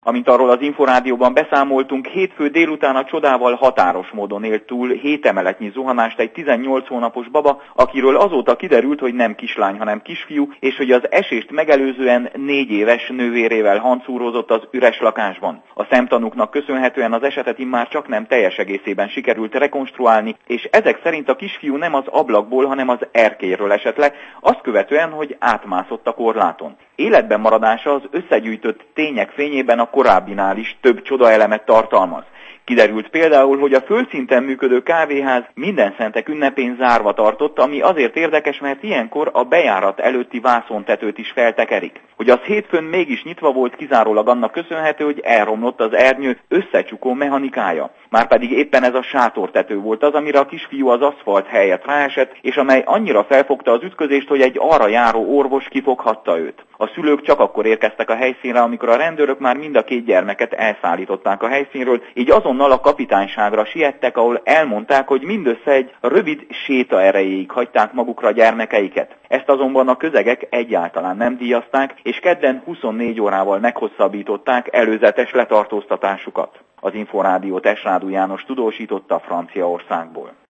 Amint arról az Inforádióban beszámoltunk, hétfő délután a csodával határos módon élt túl 7 emeletnyi zuhanást egy 18 hónapos baba, akiről azóta kiderült, hogy nem kislány, hanem kisfiú, és hogy az esést megelőzően 4 éves nővérével hancúrozott az üres lakásban. A szemtanúknak köszönhetően az esetet immár csaknem teljes egészében sikerült rekonstruálni, és ezek szerint a kisfiú nem az ablakból, hanem az erkélyről esett le, azt követően, hogy átmászott a korláton. Életben maradása az összegyűjtött tények fényében a korábbinál is több csodaelemet tartalmaz. Kiderült például, hogy a földszinten működő kávéház minden szentek ünnepén zárva tartott, ami azért érdekes, mert ilyenkor a bejárat előtti vászontetőt is feltekerik. Hogy az hétfőn mégis nyitva volt, kizárólag annak köszönhető, hogy elromlott az ernyő összecsukó mechanikája. Márpedig éppen ez a sátortető volt az, amire a kisfiú az aszfalt helyett ráesett, és amely annyira felfogta az ütközést, hogy egy arra járó orvos kifoghatta őt. A szülők csak akkor érkeztek a helyszínre, amikor a rendőrök már mind a 2 gyermeket elszállították a helyszínről, így azonnal a kapitányságra siettek, ahol elmondták, hogy mindössze egy rövid séta erejéig hagyták magukra gyermekeiket. Ezt azonban a közegek egyáltalán nem díjazták, és kedden 24 órával meghosszabbították előzetes letartóztatásukat. Az Inforádiót Esrádú János tudósította Franciaországból.